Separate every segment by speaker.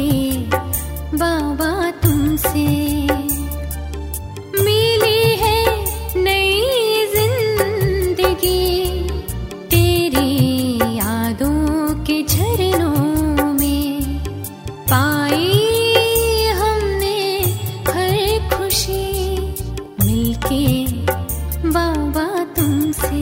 Speaker 1: बाबा तुमसे मिली है नई जिंदगी, तेरी यादों के झरनों में पाई हमने हर खुशी, मिलके बाबा तुमसे।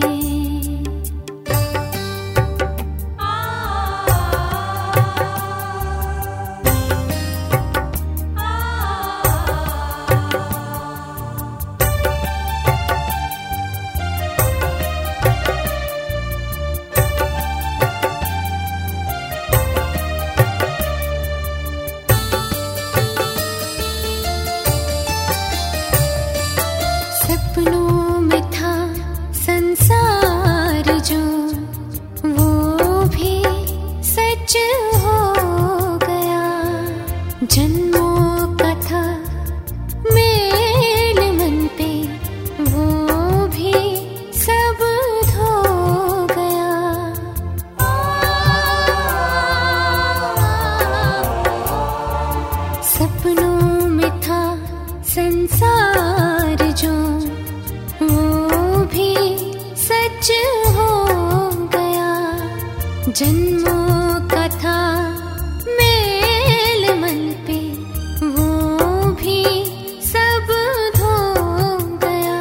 Speaker 1: सपनों में था संसार जो, वो भी सच हो गया। जन्मों का था मेल मन पे, वो भी सब धो गया। सपनों में था संसार जो, वो भी सच हो गया। जन्मों का था मेल मन पे, वो भी सब धो गया।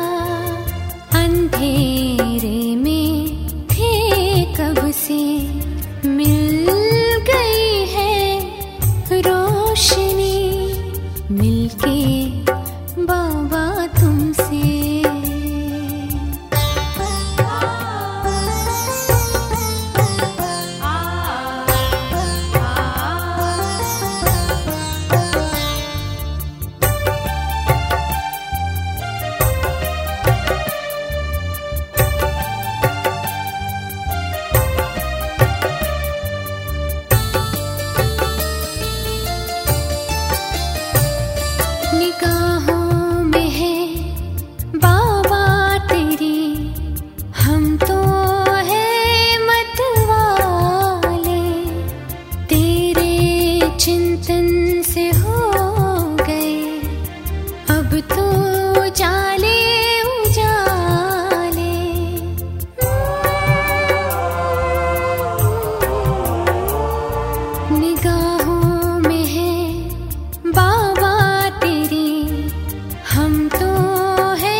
Speaker 1: अंधेरे में थे कब से, मिल गई है रोशनी, मिलके बाबा तुमसे। निगाहों में है बाबा तेरी, हम तो है मतवाले। तेरे चिंतन से हो गए अब तो उजाले उजाले। निगाहों में है बाबा तेरी, हम तो है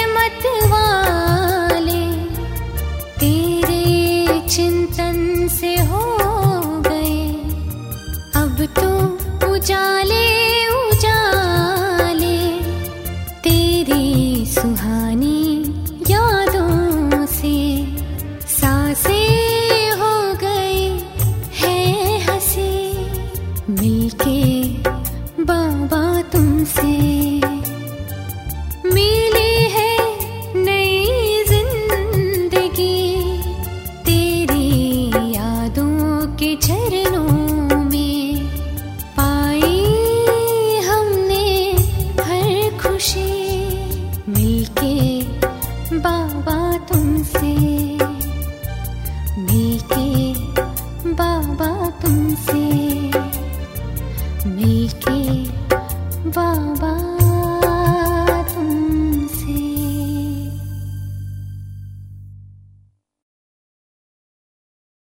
Speaker 1: मतवाले। तेरे चिंतन से हो गए अब तो उजाले उजाले। तेरी सुहानी यादों से सांसें हो गई है हंसी, मिलके बाबा तुमसे। मिली है नई जिंदगी, तेरी यादों के झरनों में पाई हमने हर खुशी, मिलके बाबा तुमसे, मिलके बाबा तुमसे, मिलके बाबा।